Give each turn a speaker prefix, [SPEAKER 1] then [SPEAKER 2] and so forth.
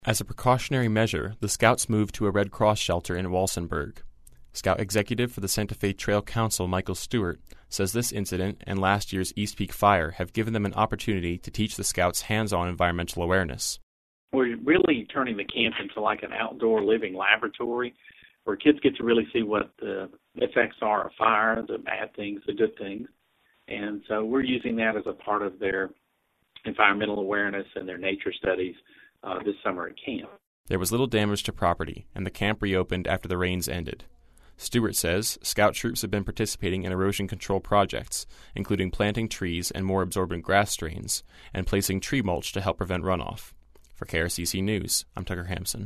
[SPEAKER 1] As a precautionary measure, the Scouts moved to a Red Cross shelter in Walsenburg. Scout Executive for the Santa Fe Trail Council, Michael Stewart, says this incident and last year's East Peak fire have given them an opportunity to teach the Scouts hands-on environmental awareness.
[SPEAKER 2] We're really turning the camp into like an outdoor living laboratory where kids get to really see what the effects are of fire, the bad things, the good things. And so we're using that as a part of their environmental awareness and their nature studies this summer at camp.
[SPEAKER 1] There was little damage to property, and the camp reopened after the rains ended. Stewart says Scout troops have been participating in erosion control projects, including planting trees and more absorbent grass strains, and placing tree mulch to help prevent runoff. For KRCC News, I'm Tucker Hampson.